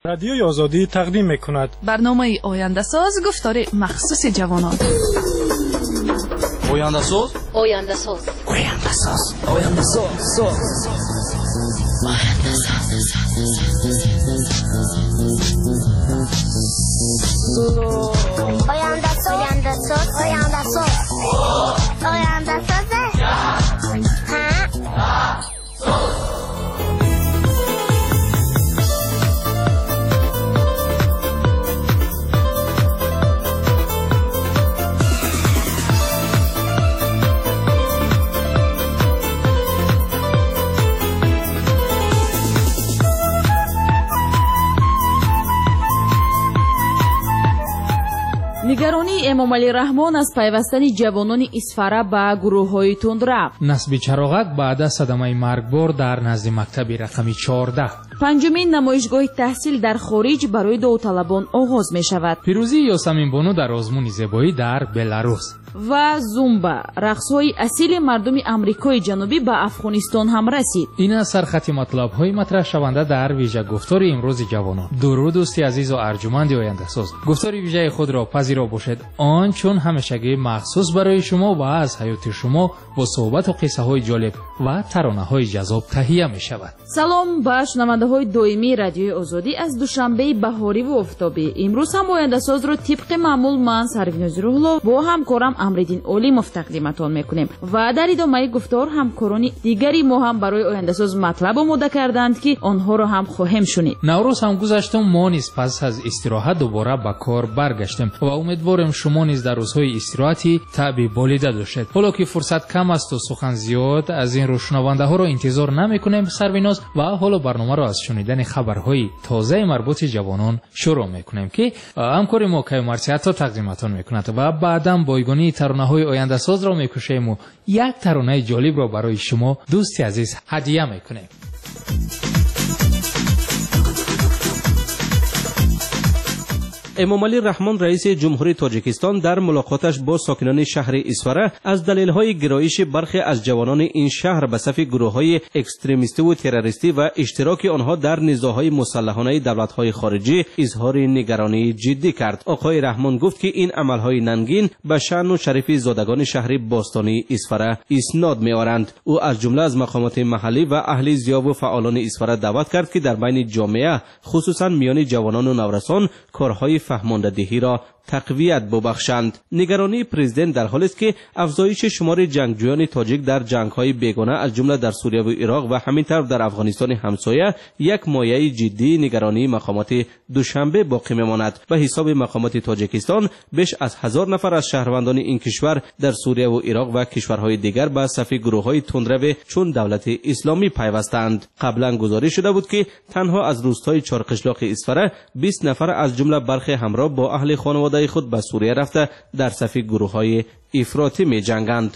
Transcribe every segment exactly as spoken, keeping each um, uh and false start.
رادیوی آزادی تقدیم می‌کند برنامه آینده ساز گفتار مخصوص جوانان. آینده ساز آینده ساز آینده ساز آینده ساز آینده ساز آینده ساز آینده ساز آینده ساز нигаронии эмомалирахмон аз пайвастани ҷавонони исфара ба гурӯҳҳои тундра. насби чароғак баъда садамаи маргбор дар назди мактаби рақами чордаҳ. панҷумин намоишгоҳи таҳсил дар хориҷ барои довталабон оғоз мешавад. пирӯзии ёсаминбону дар озмуни зебоӣ дар беларус. ва зумба рақсҳои асили мардуми амрикои ҷанубӣ ба афғонистон ҳам расид. ин аз сархати матлабҳои матраҳшаванда дар вижагуфтори имрӯзи ҷавонон. дуруд дӯсти азизу арҷуманди ояндасоз, гуфтори вижаи худро пазиро бошед. он чун ҳамешагӣ махсус барои шумо ва аз ҳаёти шумо бо суҳбату қиссаҳои ҷолиб ва таронаҳои ҷазоб таҳия мешавад. салом ба шунавандаҳои доимии радиои озодӣ аз душанбеи баҳориву офтобӣ. имрӯз ҳам ояндасозро тибқи маъмул ман Сарвиноз Рӯҳло бо ҳамкорам Амриддин Олимов тақдиматон мекунем ва дар идомаи гуфтор ҳамкорони дигари мо ҳам барои ояндасоз матлаб омода карданд ки онҳоро ҳам хоҳем шунид. наврӯз ҳам гузашту, мо низ пас аз истироҳат дубора ба кор баргаштем ва умедворем шумо низ дар рӯзҳои истироҳати таъби болида дошед. ҳоло ки фурсат кам асту сухан зиёд, аз ин рӯ шунавандаҳоро интизор намекунем Сарвиноз ва ҳоло барномаро аз шунидани хабарҳои тозаи марбути ҷавонон шурӯъ мекунем ки ҳамкори мо Кайю Марсиатто тақдиматон мекунад ва баъдан бойгонии таронаҳои ояндасозро мекушему як таронаи ҷолибро барои шумо дӯсти азиз ҳадия мекунем. эмомалӣ раҳмон раиси ҷумҳурии тоҷикистон дар мулоқоташ бо сокинони шаҳри исфара аз далелҳои гироиши бархе аз ҷавонони ин шаҳр ба сафи гурӯҳҳои экстремистиву террористӣ ва иштироки онҳо дар низоъҳои мусаллаҳонаи давлатҳои хориҷӣ изҳори нигаронии ҷиддӣ кард. оқои раҳмон гуфт ки ин амалҳои нангин ба шаъну шарифи зодагони шаҳри бостонии исфара иснод меоранд. ӯ аз ҷумла аз мақомоти маҳаллӣ ва аҳли зиёву фаъолони исфара даъват кард ки дар байни ҷомеа хусусан миёни ҷавонону наврасон корҳои фаҳмондадиҳиро тақвият бубахшанд. нигаронии президент дар ҳоле аст ки афзоиши шумори ҷангҷӯёни тоҷик дар ҷангҳои бегона аз ҷумла дар сурияву ироқ ва ҳамин тавр дар афғонистони ҳамсоя як мояи ҷиддии нигаронии мақомоти душанбе боқӣ мемонад. ба ҳисоби мақомоти тоҷикистон беш аз ҳазор нафар аз шаҳрвандони ин кишвар дар сурияву ироқ ва кишварҳои дигар ба сафи гурӯҳҳои тундраве чун давлати исломӣ пайвастанд. қаблан гузориш шуда буд ки танҳо аз рӯстаи чорқишлоқи исфара бист нафар аз ҷумла бархе ҳамроҳ бо аҳли хонаводаи خود به سوریه رفته در صف گروه‌های افراطی می‌جنگند.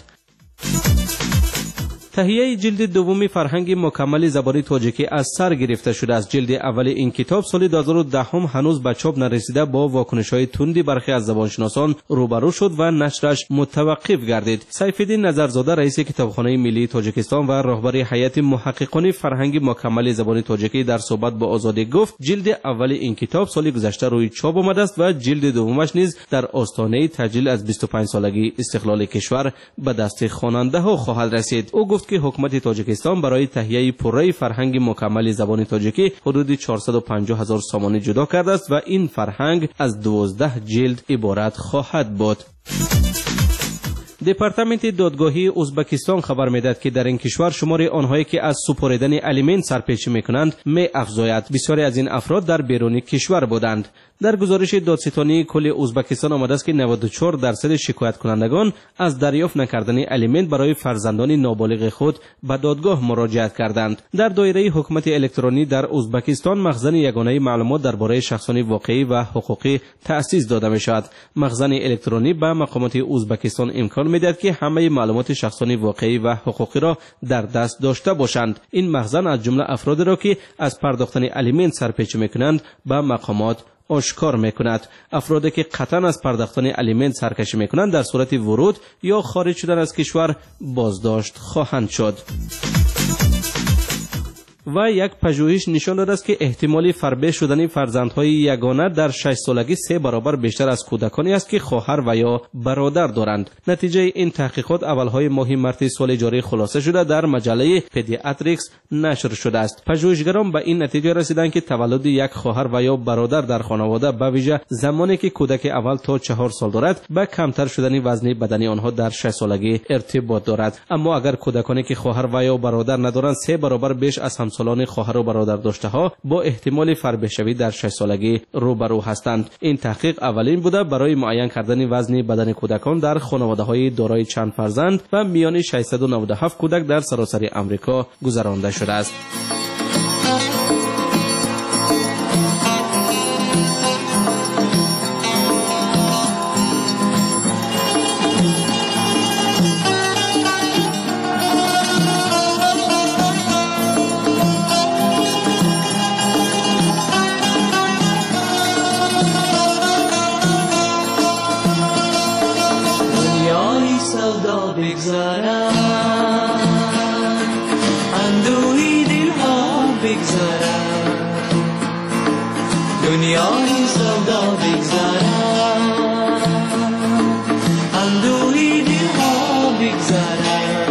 تهیه جلد دومی فرهنگ مکمل زبان تاجیکی از سر گرفته شده است. جلد اول این کتاب سال دو هزار و ده هم هنوز به چاپ نرسیده با واکنش‌های تندی برخی از زبانشناسان روبرو شد و نشرش متوقف گردید. سیف‌الدین نظرزاده رئیس کتابخانه ملی تاجیکستان و راهبر هیئت محققان فرهنگ مکمل زبان تاجیکی در صحبت با آزادی گفت جلد اول این کتاب سال گذشته روی چاپ آمده است و جلد دومش نیز در آستانه تجلیل از بیست و پنج سالگی استقلال کشور به دست خواننده‌ها خواهد رسید. او گفت که حکومت تاجیکستان برای تهیه پره فرهنگ مکمل زبان تاجیکی حدود چهارصد و پنجاه هزار سامانه جدا کرده است و این فرهنگ از دوازده جلد عبارت خواهد بود. دپارتمنت دادگاهی ازبکستان خبر میدهد که در این کشور شمار آنهایی که از سپردن الیمنت سرپیچی میکنند می افزاید. بسیاری از این افراد در بیرون کشور بودند. در گزارش دادستانی کل ازبکستان آمده است که نود و چهار درصد شکایت کنندگان از دریافت نکردن الیمنت برای فرزندان نابالغ خود به دادگاه مراجعت کردند. در دایره حکومت الکترونی در ازبکستان مخزن یگانه معلومات درباره شخصان واقعی و حقوقی تأسیس داده می شود. مخزن الکترونی به مقامات ازبکستان امکان میدهد که همه معلومات شخصان واقعی و حقوقی را در دست داشته باشند. این مخزن از جمله افرادی را که از پرداختن الیمنت سرپیچی میکنند به مقامات آشکار میکند. افرادی که قطعا از پرداختن الیمنت سرکشی میکنند در صورت ورود یا خارج شدن از کشور بازداشت خواهند شد. و یک پژوهش نشان داده است که احتمال فربه شدن فرزندهای یگانه در شش سالگی سه برابر بیشتر از کودکانی است که خواهر و یا برادر دارند. نتیجه این تحقیقات اولهای ماه مارس سال جاری خلاصه شده در مجله پدیاتریکس نشر شده است. پژوهشگران به این نتیجه رسیدند که تولد یک خواهر و یا برادر در خانواده به ویژه زمانی که کودک اول تا چهار سال دارد به کمتر شدن وزن بدنی آنها در شش سالگی ارتباط دارد. اما اگر کودکانی که خواهر و یا برادر ندارند سه برابر بیش از همسالان خواهر و برادر داشته ها با احتمال فربه شوی در شش سالگی روبرو هستند. این تحقیق اولین بوده برای معین کردن وزن بدن کودکان در خانواده‌های دارای چند فرزند و میان ششصد و نود و هفت کودک در سراسر آمریکا گذرانده شده است. دنیای سودا بگذرد اندوهی دلها بگذرد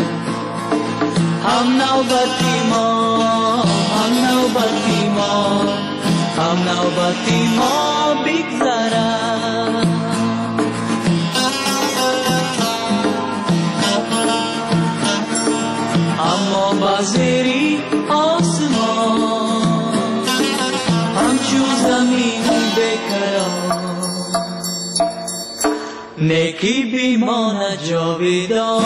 هم نوبتی ما هم نوبتی ما هم نوبتی ما بگذرد اما بازری آسمان همچون زمین بکران نیکی بیمانه جاویدان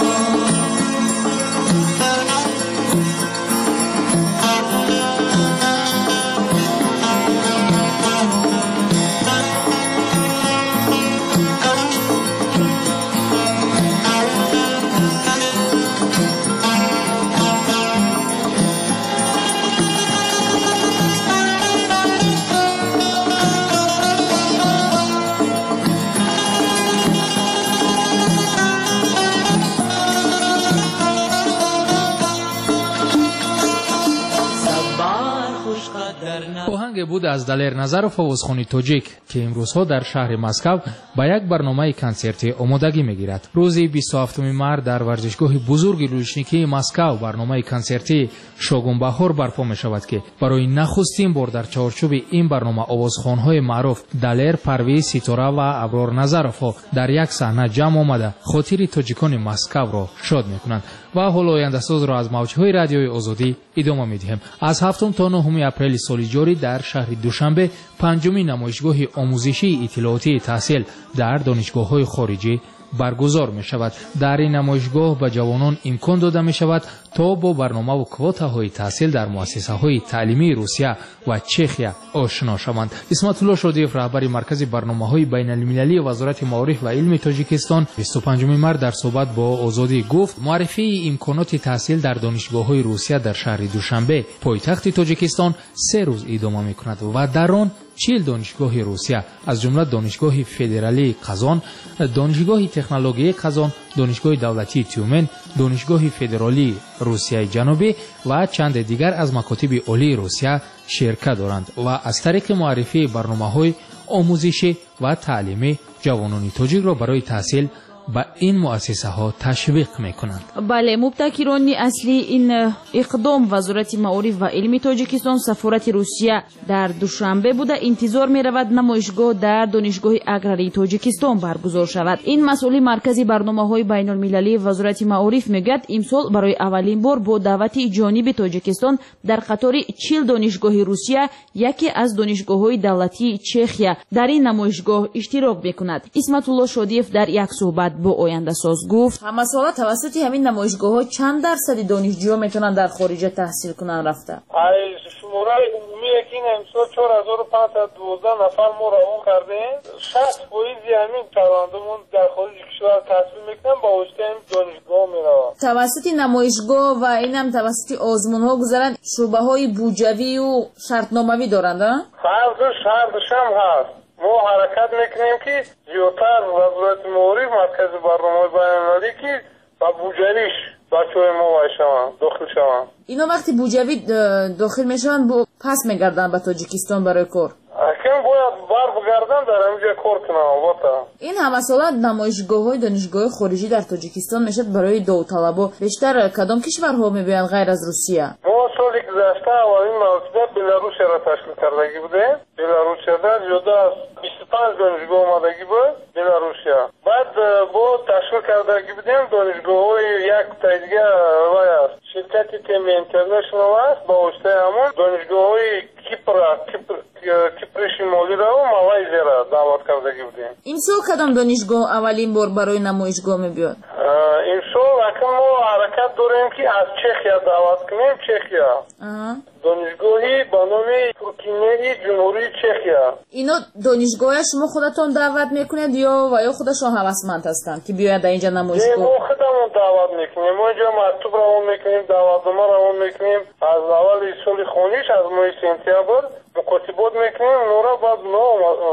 آهنگ بود از دلیر نظرов آوازخوانی توجیک که امروزها در شهر مسکو با یک برنامه کنسرتی آمادگی میگیرد. روز بیست و هفتم مارس در ورزشگاه بزرگ لوژنیکی مسکو برنامه کنسرتی شوگون بهار برپا می شود که برای نخستین بار در چارچوب این برنامه آوازخوان‌های معروف دلیر، پرویز، سیتورا و ابرار نظرов در یک صحنه جمع آمده خاطر تاجیکان مسکو را شاد میکنند. و حالا آینده‌ساز را از موج‌های رادیوی آزادی ادامه می‌دهیم. از هفتم تا نهم اپریل سال جاری در شهر دوشنبه پنجمین نمایشگاه آموزشی اطلاعاتی تحصیل در دانشگاه‌های خارجی برگزار می شود. در این نمایشگاه به جوانان امکان داده می شود تا با برنامه و کوتاهای تحصیل در مؤسسه های تعلیمی روسیه و چخیا آشنا شوند. اسمت الله شادیف رهبر مرکز برنامه های بین المللی وزارت معارف و علم تاجیکستان بیست و پنجم مارس در صحبت با آزادی گفت معرفی امکانات تحصیل در دانشگاه های روسیه در شهر دوشنبه پایتخت تاجیکستان سه روز ادامه می کند و در آن چهل دانشگاه روسیه از جمله دانشگاه فدرالی قزان، دانشگاه تکنولوژی قزان، دانشگاه دولتی تیومن، دانشگاه فدرالی روسیه جنوبی و چند دیگر از مکاتب عالی روسیه شرکت دارند و از طریق معرفی برنامه‌های آموزشی و تعلیمی جوانان تاجیک را برای تحصیل با این مؤسسه ها تشویق میکنند. بله، مبتکران اصلی این اقدام وزارت معارف و علم تاجیکستان سفارت روسیه در دوشنبه بوده. انتظار می رود نمایشگاه در دانشگاه اگراری تاجیکستان برگزار شود. این مسئول مرکزی برنامه‌های بین المللی وزارت معارف میگوید امسال برای اولین بار با دعوت جانب تاجیکستان در قطار چهل دانشگاه روسیه یکی از دانشگاه‌های دولتی چخیا در این نمایشگاه اشتراک میکند. اسمت الله شادیف در یک صحبت با آینده ساز گفت همه ساله توسط همین نمایشگاه ها چند درصد دانشجوها میتونن در خارج تحصیل کنن رفته؟ ای شماره عمومی که این امسال چهار هزار و پانصد و دوازده نفر ما را اون کردیم. شصت درصد همین پروندهمون در خارج کشور تحصیل میکنن با واسطه این دانشگاه میروند. توسط نمایشگاه و اینم توسط آزمون ها گذرن شعبه های بودجوی و شرطنامه‌ای دارند ها؟ هر دو شرطش هم هست. ما حرکت میکنیم که زیادتر وزارت معارف مرکز برنامه بین المللی که و بودجه‌ریش بچه‌های ما وای شوند داخل شوند. اینا وقتی بوجوی داخل میشن با پس میگردن به تاجیکستان برای کار. اکنون باید بر بگردن در اینجا کار کنم البته. این همه ساله نمایشگاه‌های دانشگاه خارجی در تاجیکستان میشد برای داوطلبا. بیشتر کدام کشورها میبینن غیر از روسیه؟ ما سالی گذشته اولین مرتبه بلاروس را تشکیل کردگی بودیم. بلاروس در جدا از بیست و پنج دانشگاه آمدگی بود بلاروسیا. بعد با تشکیل کردگی بودیم دانشگاه‌های یک تاییدیه روی است. شرکت تیم اینترنشنال است با واسطه همون دانشگاه‌های کیپر کیپر کیپر شمالی را و مالایزیا را دعوت کردگی بودیم. این سال کدام دانشگاه اولین بار برای نمایشگاه میبیاد؟ این سال اکنون ما حرکت داریم که از چخیا دعوت کنیم. چخیا دانشگاهی با نام پورکینی جمهوری چخیا. اینا دانشگاه شما خودتون دعوت میکنید یا و یا خودشون هوسمند هستند که بیاید اینجا نمایشگاه؟ ما خودمون دعوت میکنیم. ما اینجا مکتوب روان میکنیم، دعوتنامه روان میکنیم. از اول سال خونیش از ماه سپتامبر مکاتبات میکنیم. نورا بعد نو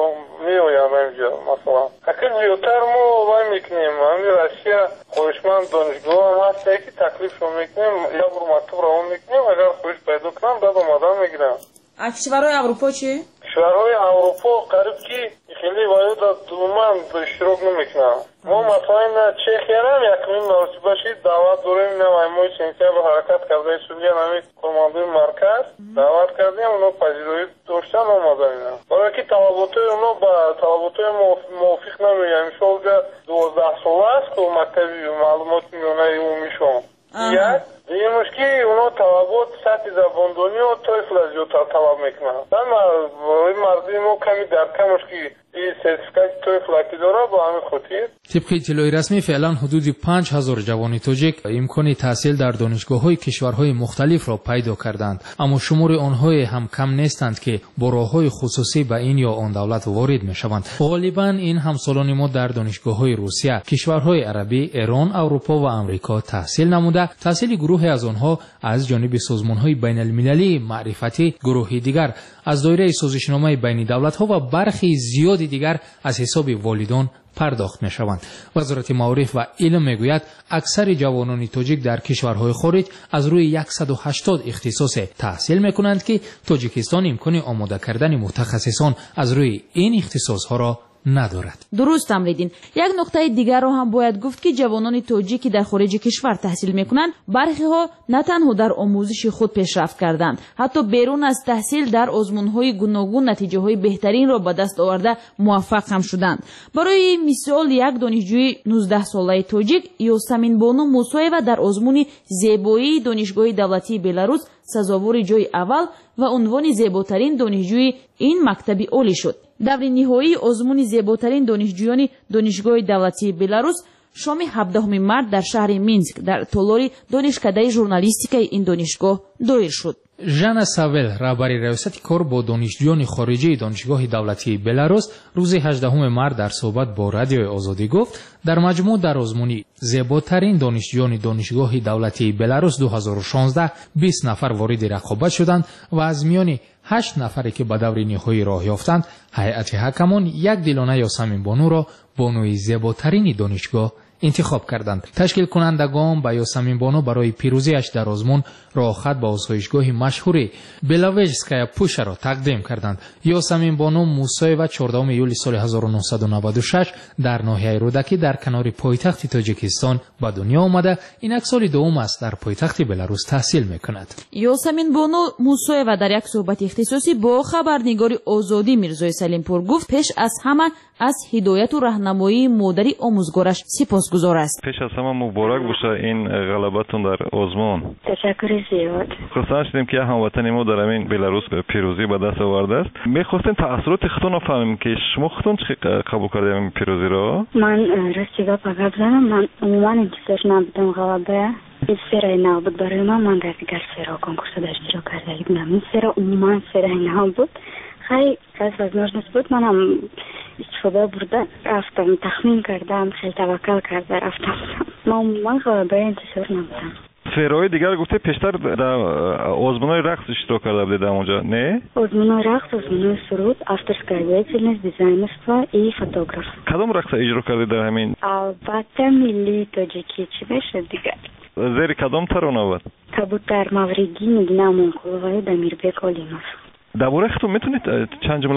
میویم اینجا مثلا. اگر زیادتر ما وای میکنیم. همین روسیه خواهشمند دانشگاه هم هست که تکلیفشون میکنیم. یا برو مکتوب روان میکنیم. اگر خواهش پیدا کنم بعد آمدن میگیرم. کشورهای اروپا چی؟ کشورهای اروپا قریب که خیلی باید دومن اشتراک نمیکنم. ما مثلا چخیا هم یکمین مرتبه شید دعوت داریم. نمایمای سپتامبر حرکت کرده سوریه نمید کماندوی مرکز دعوت کردیم. اونا پذیرایی داشتن آمدن. برای که طلباتای اونا با طلباتای موافق نمیگم. شاید دوازده ساله است که مکتبی معلومات میونه اومیشون. یک دیگه مشکی اونا طلبات سطح زباندانی و تویفل از زیادتر طلب میکنن. من مردی ما کمی در کمش که این سرتیفیکات تویفل اکی داره با همین خطیر. طبق اطلاع رسمی فعلا حدود پنج هزار جوان تاجیک امکان تحصیل در دانشگاه‌های کشورهای مختلف را پیدا کردند، اما شمار آنها هم کم نیستند که با راه‌های خصوصی به این یا آن دولت وارد می‌شوند. غالباً این همسالان ما در دانشگاه‌های روسیه، کشورهای عربی، ایران، اروپا و آمریکا تحصیل نموده. تحصیل گروه از آنها از جانب سازمان‌های بین‌المللی معرفتی، گروهی دیگر از دایره سازشنامه بین دولت‌ها و برخی زیاد دیگر از حساب والدان پرداخت می‌شوند. وزارت معارف و علم میگوید اکثر جوانان تاجیک در کشورهای خارج از روی صد و هشتاد اختصاص تحصیل می‌کنند که تاجیکستان امکان آماده کردن متخصصان از روی این اختصاص‌ها را ندارد. درست امریدین. یک نکته دیگر را هم باید گفت که جوانان تاجیکی در خارج کشور تحصیل میکنند برخی ها نه تنها در آموزش خود پیشرفت کردند، حتی بیرون از تحصیل در آزمون‌های گوناگون نتیجه های بهترین را به دست آورده موفق هم شدند. برای مثال یک دانشجوی نوزده ساله تاجیک یاسمین بانو موسویوا در آزمون زیبایی دانشگاه دولتی بلاروس سزاوار جای اول و عنوان زیباترین دانشجوی این مکتب عالی شد. دوره نهایی آزمون زیباترین دانشجویان دانشگاه دولتی بلاروس شام هفدهم مارس در شهر مینسک در تالار دانشکده ژورنالیستیک این دانشگاه دایر شد. ژانا ساول رهبری ریاست کار با دانشجویان خارجی دانشگاه دولتی بلاروس روز هجدهم مارس در صحبت با رادیو آزادی گفت در مجموع در آزمون زیباترین دانشجویان دانشگاه دولتی بلاروس دو هزار و شانزده بیست نفر وارد رقابت شدند و از میان هشت نفری که به دور نهایی راه یافتند هیئت حکمان یک دلانه یاسمین بانو را بانوی زیباترین دانشگاه انتخاب کردند. تشکیل کنندگان با یاسمین بانو برای پیروزیش در آزمون راهخط به آسایشگاه مشهور بلاویجسکایا پوشا را تقدیم کردند. یاسمین بانو موسویوا چهاردهم ایول سال هزار و نهصد و نود و شش در ناحیه رودکی در کنار پایتخت تاجیکستان به دنیا آمده. اینک سال دوم است در پایتخت بلاروس تحصیل میکند. یاسمین بانو موسویوا در یک صحبت اختصاصی با خبرنگار آزادی میرزای سلیمپور گفت پیش از همه از هدایت و راهنمایی مادری آموزگارش سپاسگزار است. پیش از همه مبارک باشه این غلبتون در آزمون. تشکر زیاد. خوشحال شدیم که هموطن ما در این بلاروس پیروزی به دست آورده است. می‌خواستیم تأثیرات خودتون فهمیم که شما خودتون چه قبول کردید این پیروزی را؟ من راستی گپ بزنم، من عموما دوستش نبودم غلبه. این سری نبود برای من، من در دیگر سری کنکورس اشتراک کرده بودم. این سری عموما سری نه بود. خیلی از возможность بود منم استفاده بردم، رفتم تخمین کردم، خیلی توکل کرده رفتم. من من غالبا انتظار نبودم. سفرهای دیگر گفته پیشتر در آزمون‌های رقص اشتراک کرده بودید در اونجا نه؟ آزمون‌های رقص، آزمون‌های سرود، авторская деятельность, дизайнерство и фотограф. کدام رقص اجرا کردید در همین؟ البته ملی تاجیکی چی بشه دیگر. زیر کدام ترانه بود؟ کبوتر مغربی نگینه مونکولوهای دمیربک آلیموف. درباره خودتون میتونید چند جمله